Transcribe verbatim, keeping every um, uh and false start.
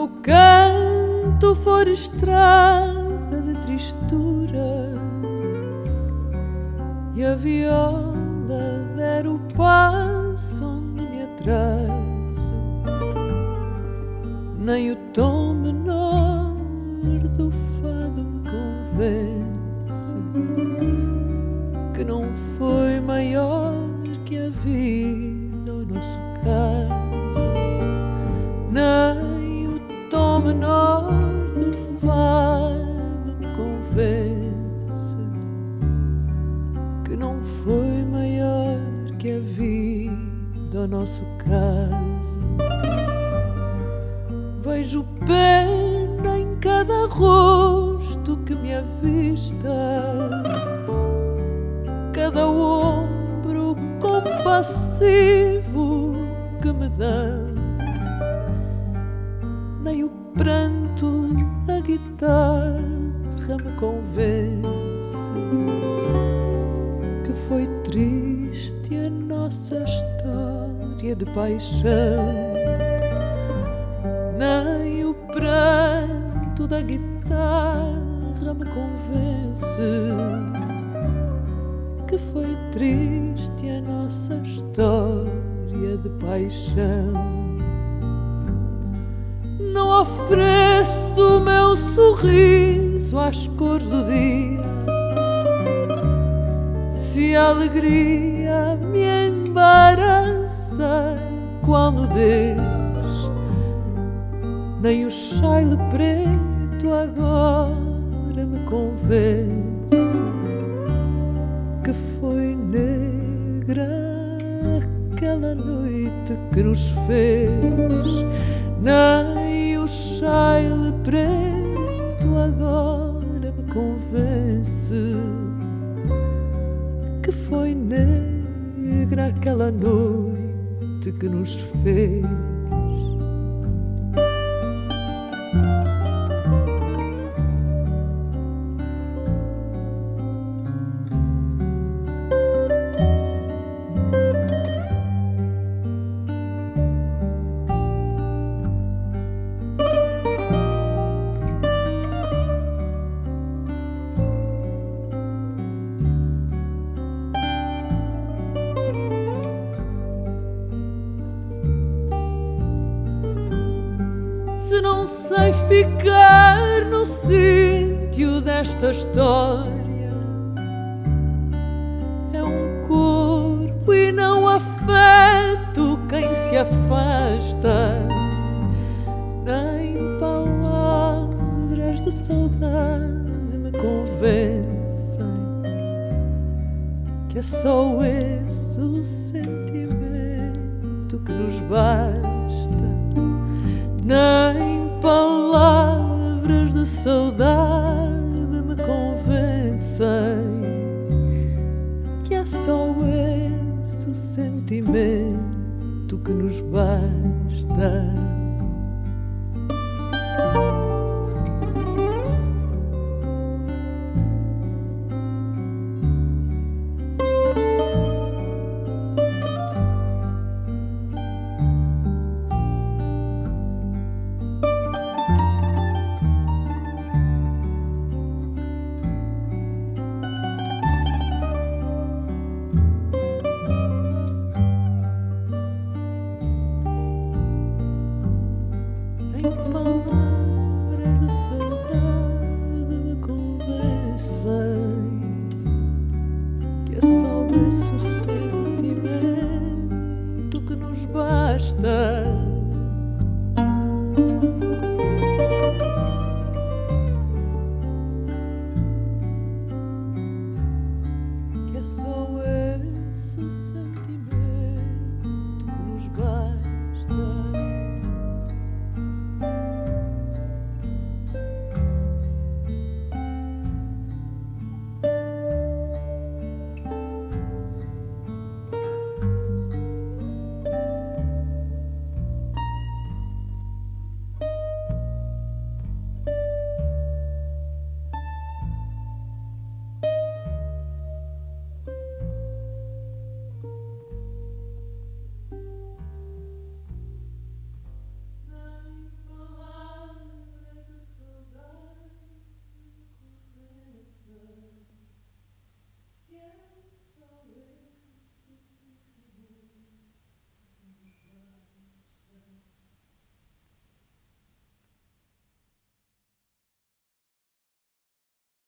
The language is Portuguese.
meu canto for estrada de tristura e a viola der o passo onde me atraso, nem o tom menor do fado me convence que não foi maior que a vida o nosso caso, nem o tom menor do fado me convence que não foi maior que a vida o nosso caso. Vejo pena em cada rosto que me avista, cada ombro compassivo que me dá, nem o pranto da guitarra me convence que foi triste a nossa história de paixão, nem o pranto da guitarra me convence que foi triste a nossa história de paixão. Não ofereço o meu sorriso às cores do dia, se a alegria me embaraça qual nudez, nem o chale preto agora me convence que foi negra aquela noite que nos fez, nem o chale preto agora me convence que foi negra aquela noite que nos fez. Se não sei ficar no sítio desta história, é um corpo e não afeto quem se afasta, nem palavras de saudade me convencem que é só esse o sentimento que nos basta, nem palavras de saudade me convencem que é só esse o sentimento que nos basta. Palavras de saudade me convencem que é só esse o sentimento que nos basta.